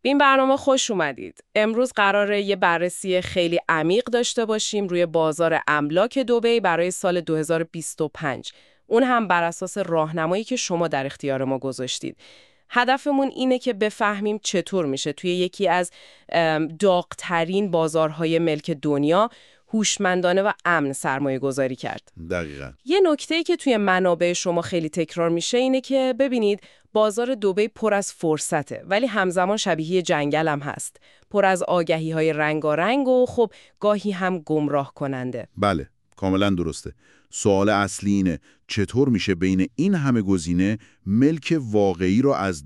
به این برنامه خوش اومدید. امروز قراره یه بررسی خیلی عمیق داشته باشیم روی بازار املاک دبی برای سال 2025. اون هم بر اساس راهنمایی که شما در اختیار ما گذاشتید. هدفمون اینه که بفهمیم چطور میشه توی یکی از داغ‌ترین بازارهای ملک دنیا هوشمندانه و امن سرمایه گذاری کرد. دقیقاً. یه نکته‌ای که توی منابع شما خیلی تکرار میشه اینه که ببینید بازار دبی پر از فرصته ولی همزمان شبیه جنگل هم هست. پر از آگهی‌های رنگارنگ و خب گاهی هم گمراه کننده. بله، کاملا درسته. سوال اصلی اینه چطور میشه بین این همه گزینه ملک واقعی رو از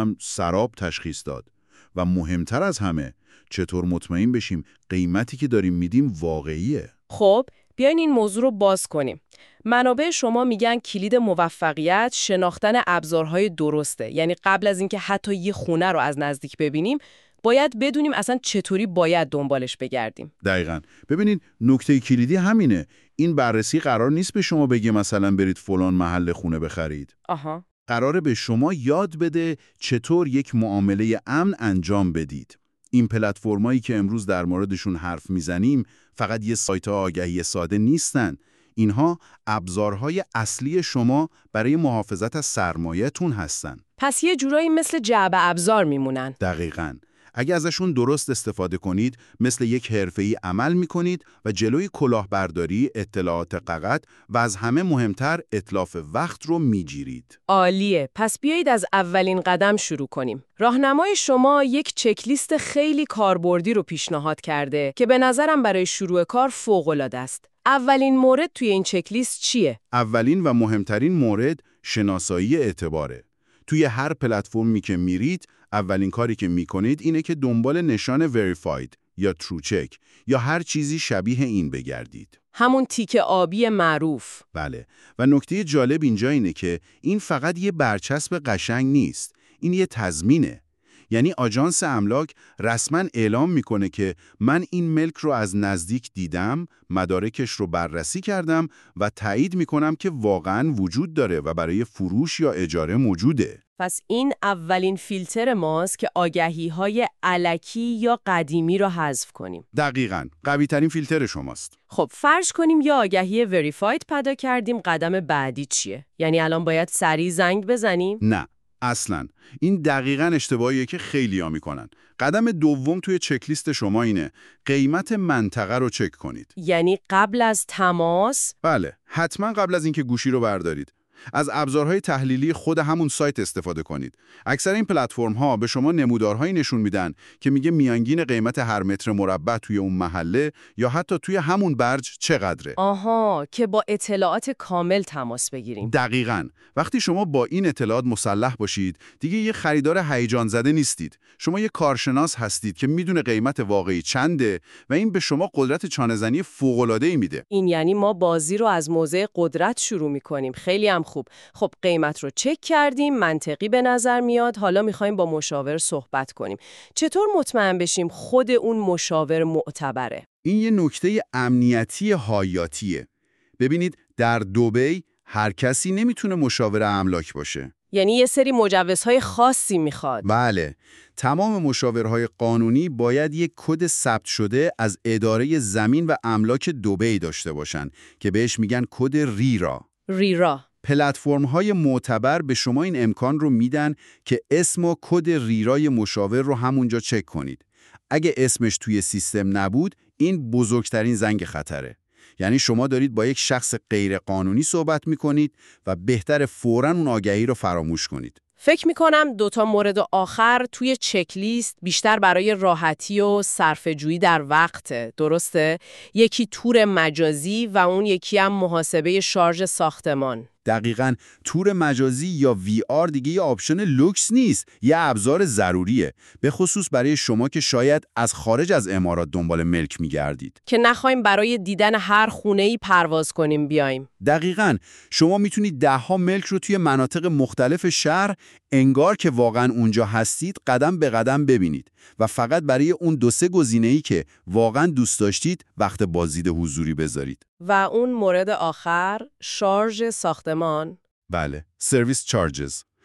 سراب تشخیص داد؟ و مهمتر از همه چطور مطمئن بشیم قیمتی که داریم میدیم واقعیه؟ خب بیاین این موضوع رو باز کنیم. منابع شما میگن کلید موفقیت شناختن ابزارهای درسته. یعنی قبل از اینکه حتی یه خونه رو از نزدیک ببینیم باید بدونیم اصلا چطوری باید دنبالش بگردیم. دقیقاً. ببینید نکته کلیدی همینه. این بررسی قرار نیست به شما بگه مثلا برید فلان محل خونه بخرید. آها. قراره به شما یاد بده چطور یک معامله امن انجام بدید. این پلتفرمایی که امروز در موردشون حرف میزنیم فقط یه سایت آگهی ساده نیستن. اینها ابزارهای اصلی شما برای محافظت از سرمایه‌تون هستن. پس یه جورایی مثل جعبه ابزار میمونن. دقیقاً. اگه ازشون درست استفاده کنید، مثل یک حرفه‌ای عمل می‌کنید و جلوی کلاهبرداری، اطلاعات غلط و از همه مهمتر اتلاف وقت رو می‌گیرید. عالیه. پس بیایید از اولین قدم شروع کنیم. راهنمای شما یک چکلیست خیلی کاربردی رو پیشنهاد کرده که به نظرم برای شروع کار فوق‌العاده است. اولین مورد توی این چکلیست چیه؟ اولین و مهمترین مورد شناسایی اعتباره. توی هر پلتفرمی که میرید، اولین کاری که میکنید اینه که دنبال نشان verified یا true check یا هر چیزی شبیه این بگردید. همون تیک آبی معروف. بله. و نکته جالب اینجا اینه که این فقط یه برچسب قشنگ نیست. این یه تضمینه. یعنی آژانس املاک رسما اعلام میکنه که من این ملک رو از نزدیک دیدم، مدارکش رو بررسی کردم و تایید میکنم که واقعاً وجود داره و برای فروش یا اجاره موجوده. پس این اولین فیلتر ماست که آگهی‌های الکی یا قدیمی را حذف کنیم. دقیقاً. قوی‌ترین فیلتر شماست. خب فرض کنیم یا آگهی verified پیدا کردیم، قدم بعدی چیه؟ یعنی الان باید سریع زنگ بزنیم؟ نه. اصلاً. این دقیقاً اشتباهیه که خیلی‌ها میکنن. قدم دوم توی چکلیست شما اینه قیمت منطقه رو چک کنید. یعنی قبل از تماس؟ بله، حتما قبل از اینکه گوشی رو بردارید. از ابزارهای تحلیلی خود همون سایت استفاده کنید. اکثر این پلتفرم‌ها به شما نمودارهایی نشون میدن که میگه میانگین قیمت هر متر مربع توی اون محله یا حتی توی همون برج چقدره. آها، که با اطلاعات کامل تماس بگیریم. دقیقاً. وقتی شما با این اطلاعات مسلح باشید، دیگه یه خریدار هیجان زده نیستید. شما یه کارشناس هستید که میدونه قیمت واقعی چنده و این به شما قدرت چانه‌زنی فوق‌العاده‌ای میده. این یعنی ما بازی رو از موضع قدرت شروع می‌کنیم. خیلی هم خوب. خب قیمت رو چک کردیم، منطقی به نظر میاد، حالا می‌خوایم با مشاور صحبت کنیم. چطور مطمئن بشیم خود اون مشاور معتبره؟ این یه نکته امنیتی حیاتیه. ببینید در دبی هر کسی نمیتونه مشاور املاک باشه. یعنی یه سری مجوزهای خاصی میخواد. بله. تمام مشاورهای قانونی باید یک کد ثبت شده از اداره زمین و املاک دبی داشته باشن که بهش میگن کد ریرا. ریرا. پلتفرم‌های معتبر به شما این امکان رو میدن که اسم و کد ریرای مشاور رو همونجا چک کنید. اگه اسمش توی سیستم نبود، این بزرگترین زنگ خطره. یعنی شما دارید با یک شخص غیرقانونی صحبت میکنید و بهتر فوراً اون آگهی رو فراموش کنید. فکر میکنم دوتا مورد آخر توی چکلیست بیشتر برای راحتی و صرفه‌جویی در وقته، درسته؟ یکی تور مجازی و اون یکی هم محاسبه شارژ ساختمان. دقیقاً. تور مجازی یا VR دیگه یه آپشن لوکس نیست، یه ابزار ضروریه، به خصوص برای شما که شاید از خارج از امارات دنبال ملک میگردید. که نخوایم برای دیدن هر خونه‌ای پرواز کنیم بیایم. دقیقاً. شما میتونید 10 ملک رو توی مناطق مختلف شهر انگار که واقعاً اونجا هستید قدم به قدم ببینید و فقط برای اون 2-3 گزینه‌ای که واقعاً دوست داشتید وقت بازدید حضوری بذارید. و اون مورد آخر، شارژ ساختمان. بله، سرویس چارجز.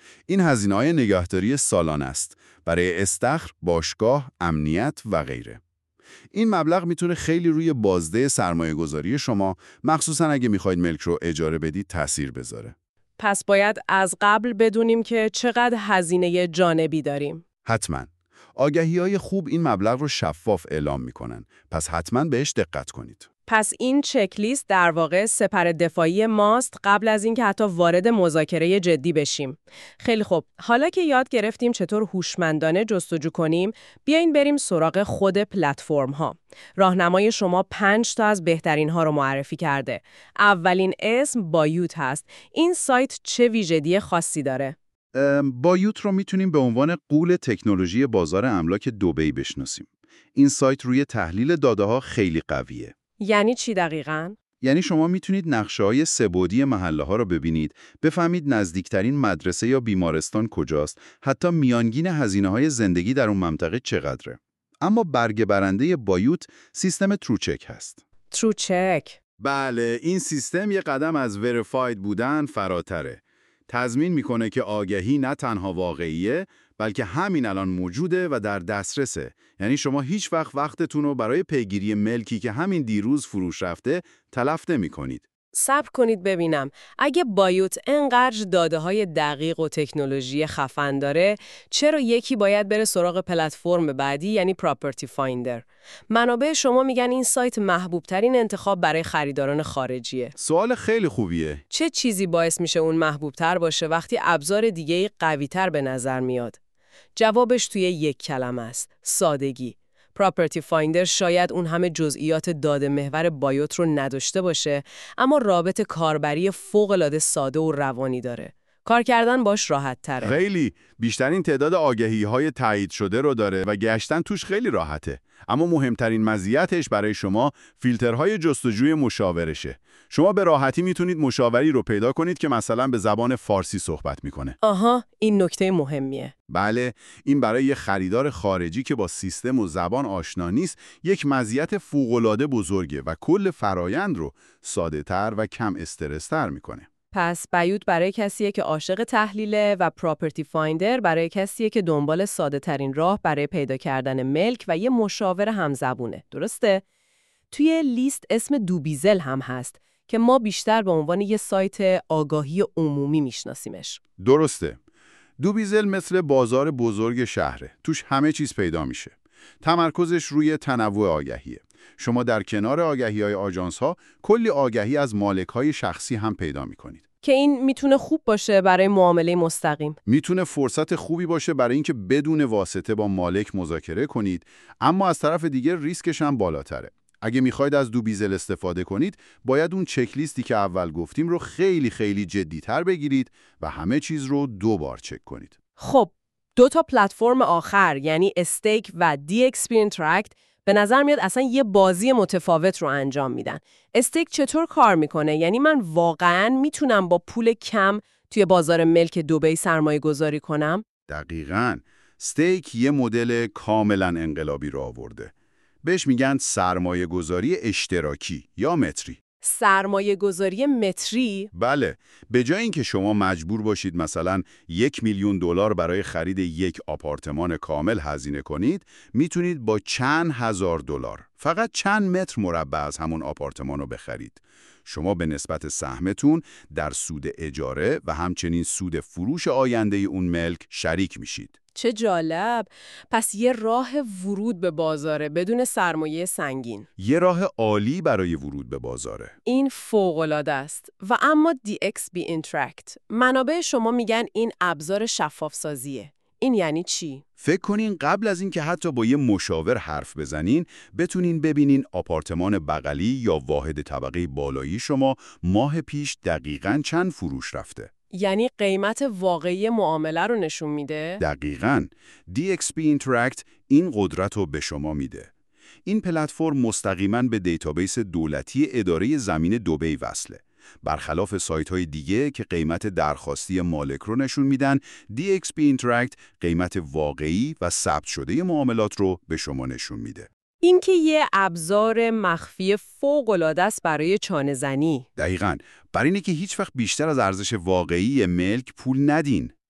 این هزینه‌های نگهداری سالانه است برای استخر، باشگاه، امنیت و غیره. این مبلغ میتونه خیلی روی بازده سرمایه‌گذاری شما، مخصوصا اگه میخواید ملک رو اجاره بدید، تأثیر بذاره. پس باید از قبل بدونیم که چقدر هزینه جانبی داریم. حتما. آگهی‌های خوب این مبلغ رو شفاف اعلام میکنن، پس حتما بهش دقت کنید. پس این چک لیست در واقع سپر دفاعی ماست قبل از اینکه حتی وارد مذاکره جدی بشیم. خیلی خوب، حالا که یاد گرفتیم چطور هوشمندانه جستجو کنیم، بیاین بریم سراغ خود پلتفرم ها. راهنمای شما 5 تا از بهترین ها رو معرفی کرده. اولین اسم بایوت هست. این سایت چه ویژگی خاصی داره؟ بایوت رو میتونیم به عنوان غول تکنولوژی بازار املاک دبی بشناسیم. این سایت روی تحلیل داده‌ها خیلی قویه. یعنی چی دقیقاً؟ یعنی شما میتونید نقشه‌های سه‌بعدی محله‌ها رو ببینید، بفهمید نزدیکترین مدرسه یا بیمارستان کجاست، حتی میانگین هزینه‌های زندگی در اون منطقه چقدره. اما برگ برنده بایوت سیستم تروچک هست. تروچک. بله، این سیستم یه قدم از وریفاید بودن فراتره. تضمین میکنه که آگهی نه تنها واقعیه، بلکه همین الان موجوده و در دسترسه. یعنی شما هیچ وقتتون رو برای پیگیری ملکی که همین دیروز فروش رفته تلف نمی‌کنید. صبر کنید ببینم، اگه بایوت انقدر داده‌های دقیق و تکنولوژی خفن داره، چرا یکی باید بره سراغ پلتفرم بعدی، یعنی پراپرتی فایندر؟ منابع شما میگن این سایت محبوب‌ترین انتخاب برای خریداران خارجیه. سوال خیلی خوبیه. چه چیزی باعث میشه اون محبوب‌تر باشه وقتی ابزار دیگه‌ای قوی‌تر به نظر میاد؟ جوابش توی یک کلمه است: سادگی. پراپرتی فایندر شاید اون همه جزئیات داده محور بایوت رو نداشته باشه، اما رابط کاربری فوق‌العاده ساده و روانی داره. کار کردن باش راحت تره. خیلی بیشترین تعداد آگهی‌های تایید شده رو داره و گشتن توش خیلی راحته. اما مهمترین مزیتش برای شما فیلترهای جستجوی مشاورشه. شما به راحتی میتونید مشاوری رو پیدا کنید که مثلا به زبان فارسی صحبت میکنه. آها، این نکته مهمیه. بله، این برای یه خریدار خارجی که با سیستم و زبان آشنا نیست، یک مزیت فوق‌العاده بزرگه و کل فرایند رو ساده‌تر و کم استرس‌تر میکنه. پس بایوت برای کسیه که عاشق تحلیله و پراپرتی فایندر برای کسیه که دنبال ساده ترین راه برای پیدا کردن ملک و یه مشاور همزبونه. درسته؟ توی لیست اسم دوبیزل هم هست که ما بیشتر به عنوان یه سایت آگاهی عمومی میشناسیمش. درسته. دوبیزل مثل بازار بزرگ شهره. توش همه چیز پیدا میشه. تمرکزش روی تنوع آگهیه. شما در کنار آگهی‌های آژانس‌ها کلی آگهی از مالک‌های شخصی هم پیدا می‌کنید. که این میتونه خوب باشه برای معامله مستقیم. میتونه فرصت خوبی باشه برای اینکه بدون واسطه با مالک مذاکره کنید، اما از طرف دیگه ریسکش هم بالاتره. اگه میخواید از دوبیزل استفاده کنید، باید اون چک لیستی که اول گفتیم رو خیلی جدی‌تر بگیرید و همه چیز رو 2 بار چک کنید. خب، 2 تا پلتفرم آخر یعنی استیک و DXP اینتراکت به نظر میاد اصلا یه بازی متفاوت رو انجام میدن. استیک چطور کار میکنه؟ یعنی من واقعاً میتونم با پول کم توی بازار ملک دبی سرمایه گذاری کنم؟ دقیقاً. استیک یه مدل کاملاً انقلابی رو آورده. بهش میگن سرمایه گذاری اشتراکی یا متری. سرمایه گذاری متری؟ بله، به جای اینکه شما مجبور باشید مثلا $1,000,000 برای خرید یک آپارتمان کامل هزینه کنید، میتونید با چند هزار دلار فقط چند متر مربع از همون آپارتمان رو بخرید. شما به نسبت سهمتون در سود اجاره و همچنین سود فروش آینده اون ملک شریک میشید. چه جالب! پس یه راه ورود به بازاره بدون سرمایه سنگین. یه راه عالی برای ورود به بازاره. این فوق‌العاده است. و اما DXP اینتراکت، منابع شما میگن این ابزار شفاف سازیه. این یعنی چی؟ فکر کنین قبل از اینکه حتی با یه مشاور حرف بزنین، بتونین ببینین آپارتمان بغلی یا واحد طبقه بالایی شما ماه پیش دقیقاً چند فروش رفته. یعنی قیمت واقعی معامله رو نشون میده؟ دقیقاً. DXP اینتراکت این قدرت رو به شما میده. این پلتفرم مستقیماً به دیتابیس دولتی اداره زمین دبی وصله. برخلاف سایت‌های دیگه که قیمت درخواستی مالک رو نشون میدن، DXP اینتراکت قیمت واقعی و ثبت شده معاملات رو به شما نشون میده. این که یه ابزار مخفی فوق‌العاده است برای چانه‌زنی. دقیقاً. برای اینه که هیچ وقت بیشتر از ارزش واقعی ملک پول ندین.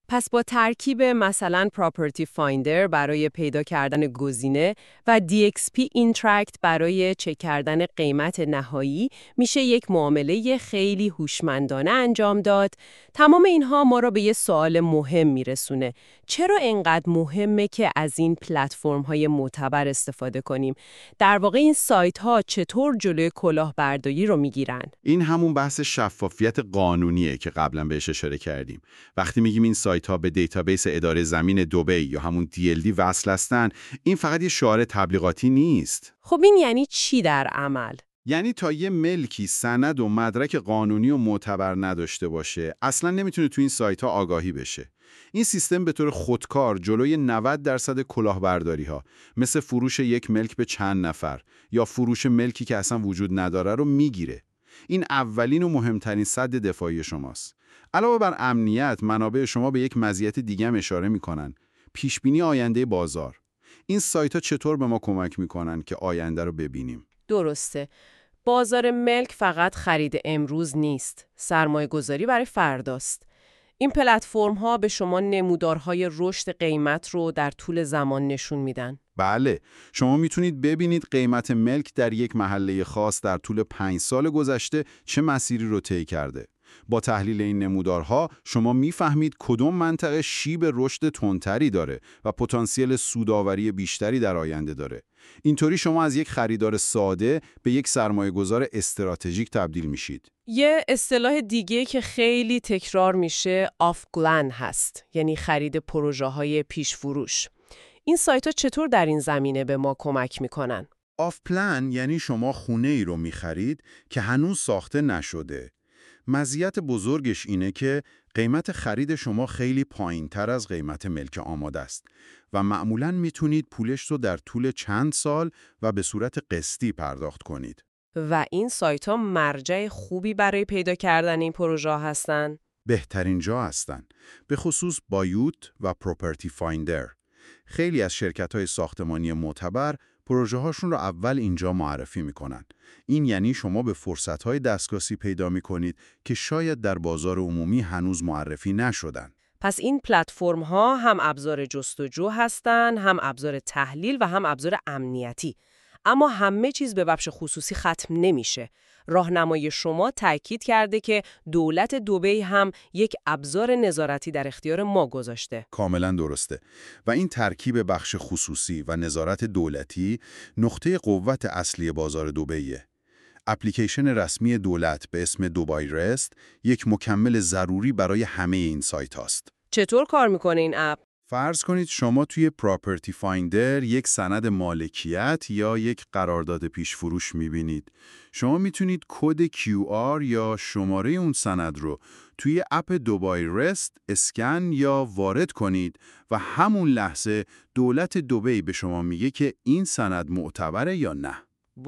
پس با ترکیب مثلا Property Finder برای پیدا کردن گزینه و DXP Interact برای چک کردن قیمت نهایی میشه یک معامله خیلی هوشمندانه انجام داد. تمام اینها ما را به یه سوال مهم میرسونه. چرا اینقدر مهمه که از این پلتفرم‌های معتبر استفاده کنیم؟ در واقع این سایت‌ها چطور جلوی کلاهبرداری رو میگیرن؟ این همون بحث شفافیت قانونیه که قبلا بهش اشاره کردیم. وقتی میگیم این سایت‌ها به دیتابیس اداره زمین دبی یا همون DLD وصل هستن، این فقط یه شعار تبلیغاتی نیست. خب این یعنی چی در عمل؟ یعنی تا یه ملکی سند و مدرک قانونی و معتبر نداشته باشه، اصلا نمیتونه تو این سایت‌ها آگاهی بشه. این سیستم به طور خودکار جلوی 90% کلاهبرداری‌ها مثل فروش یک ملک به چند نفر یا فروش ملکی که اصلا وجود نداره رو میگیره. این اولین و مهمترین سد دفاعی شماست. علاوه بر امنیت، منابع شما به یک مزیت دیگه هم اشاره میکنن: پیشبینی آینده بازار. این سایت‌ها چطور به ما کمک میکنن که آینده رو ببینیم؟ درسته. بازار ملک فقط خرید امروز نیست، سرمایه گذاری برای فرداست. این پلتفرم‌ها به شما نمودارهای رشد قیمت رو در طول زمان نشون میدن. بله، شما میتونید ببینید قیمت ملک در یک محله خاص در طول 5 سال گذشته چه مسیری رو طی کرده. با تحلیل این نمودارها شما میفهمید کدوم منطقه شیب رشد تندتری داره و پتانسیل سودآوری بیشتری در آینده داره. اینطوری شما از یک خریدار ساده به یک سرمایه‌گذار استراتژیک تبدیل میشید. یه اصطلاح دیگه که خیلی تکرار میشه آف-گلن هست، یعنی خرید پروژه‌های پیش فروش. این سایت‌ها چطور در این زمینه به ما کمک میکنن؟ آف پلن یعنی شما خونه ای رو میخرید که هنوز ساخته نشده. مزیت بزرگش اینه که قیمت خرید شما خیلی پایین‌تر از قیمت ملک آماده است و معمولاً میتونید پولش رو در طول چند سال و به صورت قسطی پرداخت کنید. و این سایت‌ها مرجع خوبی برای پیدا کردن این پروژه هستن؟ بهترین جا هستن، به خصوص بایوت و پروپرتی فایندر. خیلی از شرکت‌های ساختمانی معتبر پروژه هاشون رو اول اینجا معرفی میکنن. این یعنی شما به فرصت‌های دسترسی پیدا میکنید که شاید در بازار عمومی هنوز معرفی نشدن. پس این پلتفرم‌ها هم ابزار جستجو هستن، هم ابزار تحلیل و هم ابزار امنیتی. اما همه چیز به بخش خصوصی ختم نمیشه. راهنمای شما تاکید کرده که دولت دبی هم یک ابزار نظارتی در اختیار ما گذاشته. کاملا درسته. و این ترکیب بخش خصوصی و نظارت دولتی نقطه قوت اصلی بازار دبیه. اپلیکیشن رسمی دولت به اسم دبی رست یک مکمل ضروری برای همه این سایت هاست. چطور کار میکنه این اپ؟ فرض کنید شما توی پراپرتی فایندر یک سند مالکیت یا یک قرارداد پیش فروش میبینید. شما میتونید کد QR یا شماره اون سند رو توی اپ دبی رست اسکن یا وارد کنید و همون لحظه دولت دبی به شما میگه که این سند معتبره یا نه.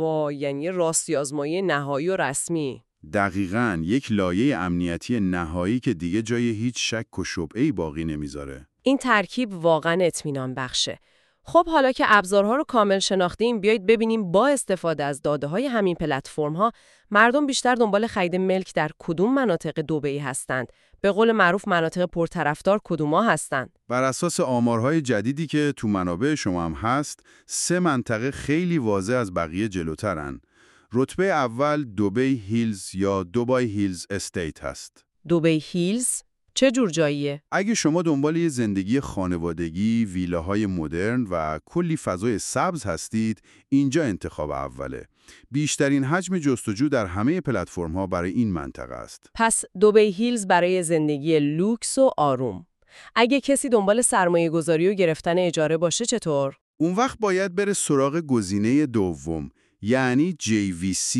یعنی راستی آزمایی نهایی و رسمی. دقیقاً، یک لایه امنیتی نهایی که دیگه جای هیچ شک و شبهه‌ای باقی نمیذاره. این ترکیب واقعا اطمینان بخشه. خب حالا که ابزارها رو کامل شناختیم، بیایید ببینیم با استفاده از داده‌های همین پلتفرم‌ها مردم بیشتر دنبال خرید ملک در کدوم مناطق دبی هستند. به قول معروف مناطق پرطرفدار کدوما هستند؟ بر اساس آمارهای جدیدی که تو منابع شما هم هست، 3 منطقه خیلی واضح از بقیه جلوترن. رتبه اول دبی هیلز یا دبی هیلز استیت هست. دبی هیلز چه جور جاییه؟ اگه شما دنبال یه زندگی خانوادگی، ویلاهای مدرن و کلی فضای سبز هستید، اینجا انتخاب اوله. بیشترین حجم جستجو در همه پلتفرم‌ها برای این منطقه است. پس دبی هیلز برای زندگی لوکس و آروم. اگه کسی دنبال سرمایه‌گذاری و گرفتن اجاره باشه چطور؟ اون وقت باید بره سراغ گزینه دوم، یعنی JVC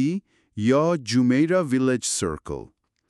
یا جومیرا ویلیج سرکل.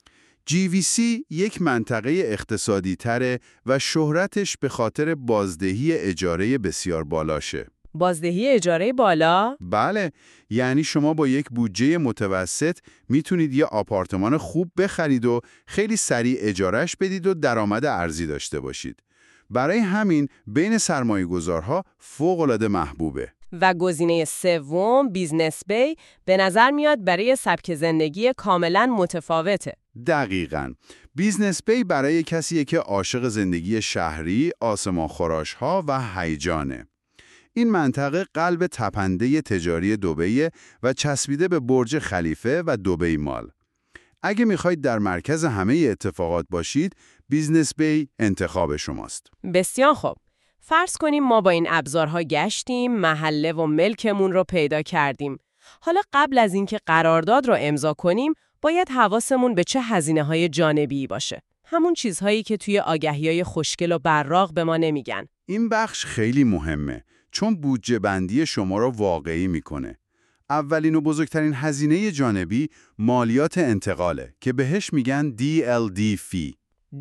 JVC یک منطقه اقتصادی تره و شهرتش به خاطر بازدهی اجاره بسیار بالاشه. بازدهی اجاره بالا؟ بله، یعنی شما با یک بودجه متوسط میتونید یه آپارتمان خوب بخرید و خیلی سریع اجارهش بدید و درآمد ارزی داشته باشید. برای همین بین سرمایه‌گذارها فوق‌العاده محبوبه. و گزینه سوم بیزنس بی به نظر میاد برای سبک زندگی کاملا متفاوته. دقیقاً. بیزنس بی برای کسیه که عاشق زندگی شهری، آسمان خوراش‌ها و هیجانه. این منطقه قلب تپنده تجاری دبی و چسبیده به برج خلیفه و دبی مال. اگه میخواید در مرکز همه اتفاقات باشید، بیزنس بی انتخاب شماست. بسیار خوب. فرض کنیم ما با این ابزارها گشتیم، محله و ملکمون رو پیدا کردیم. حالا قبل از اینکه قرارداد رو امضا کنیم، باید حواسمون به چه هزینه‌های جانبی باشه. همون چیزهایی که توی آگهی‌های خوشگل و براق به ما نمیگن. این بخش خیلی مهمه، چون بودجه بندی شما رو واقعی میکنه. اولین و بزرگترین هزینه جانبی مالیات انتقاله که بهش میگن DLD fee.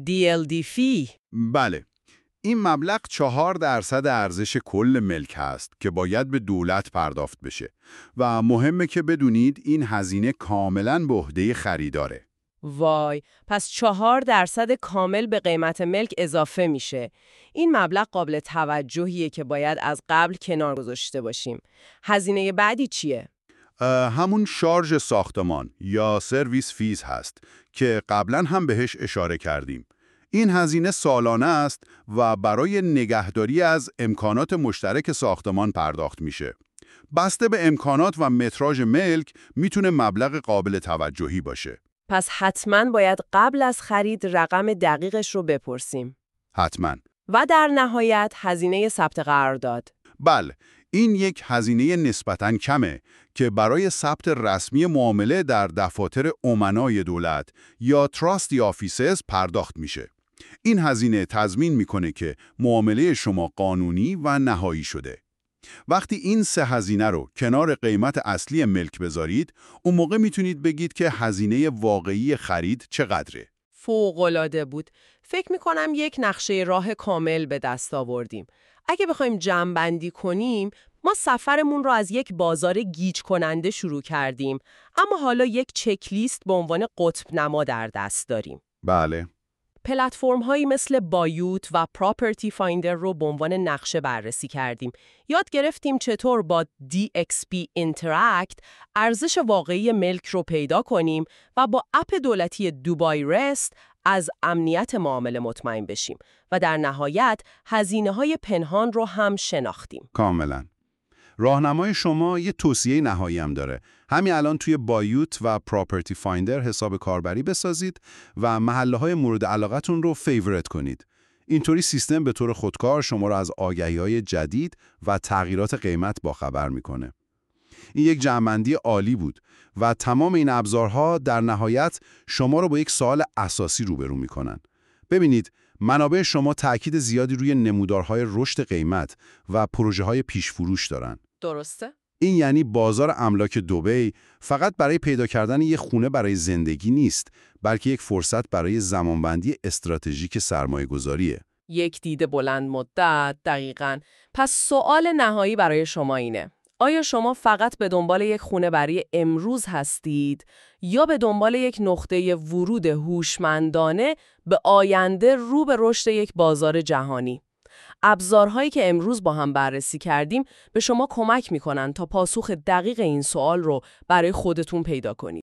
DLD fee؟ بله. این مبلغ 4% ارزش کل ملک هست که باید به دولت پرداخت بشه و مهمه که بدونید این هزینه کاملاً به عهده خریداره. وای، پس 4% کامل به قیمت ملک اضافه میشه. این مبلغ قابل توجهیه که باید از قبل کنار گذاشته باشیم. هزینه بعدی چیه؟ همون شارژ ساختمان یا سرویس فیز هست که قبلا هم بهش اشاره کردیم. این هزینه سالانه است و برای نگهداری از امکانات مشترک ساختمان پرداخت میشه. بسته به امکانات و متراژ ملک میتونه مبلغ قابل توجهی باشه. پس حتما باید قبل از خرید رقم دقیقش رو بپرسیم. حتما. و در نهایت هزینه ثبت قرارداد. بله، این یک هزینه نسبتاً کمه که برای ثبت رسمی معامله در دفاتر امنای دولت یا تراستی آفیسز پرداخت میشه. این هزینه تضمین میکنه که معامله شما قانونی و نهایی شده. وقتی این سه هزینه رو کنار قیمت اصلی ملک بذارید، اون موقع میتونید بگید که هزینه واقعی خرید چقدره. فوق‌العاده بود. فکر میکنم یک نقشه راه کامل به دست آوردیم. اگه بخوایم جمع‌بندی کنیم، ما سفرمون رو از یک بازار گیج کننده شروع کردیم، اما حالا یک چک لیست به عنوان قطب نما در دست داریم. بله. پلتفرم‌هایی مثل بایوت و پراپرتی فایندر رو به عنوان نقشه بررسی کردیم. یاد گرفتیم چطور با DXP Interact ارزش واقعی ملک رو پیدا کنیم و با اپ دولتی دوبای رست از امنیت معامله مطمئن بشیم و در نهایت هزینه‌های پنهان رو هم شناختیم. کاملا. راهنمای شما یه توصیه نهایی هم داره. همین الان توی بایوت و پراپرتی فایندر حساب کاربری بسازید و محله‌های مورد علاقتون رو فیورت کنید. اینطوری سیستم به طور خودکار شما رو از آگهی‌های جدید و تغییرات قیمت باخبر میکنه. این یک جمع‌بندی عالی بود و تمام این ابزارها در نهایت شما رو با یک سوال اساسی روبرو میکنن. ببینید، منابع شما تأکید زیادی روی نمودارهای رشد قیمت و پروژه‌های پیش‌فروش دارن. درسته؟ این یعنی بازار املاک دبی فقط برای پیدا کردن یک خونه برای زندگی نیست، بلکه یک فرصت برای زمانبندی استراتژیک سرمایه‌گذاریه. یک دید بلند مدت، دقیقاً. پس سوال نهایی برای شما اینه: آیا شما فقط به دنبال یک خونه برای امروز هستید یا به دنبال یک نقطه ورود هوشمندانه به آینده رو به رشد یک بازار جهانی؟ ابزارهایی که امروز با هم بررسی کردیم به شما کمک می‌کنن تا پاسخ دقیق این سوال رو برای خودتون پیدا کنید.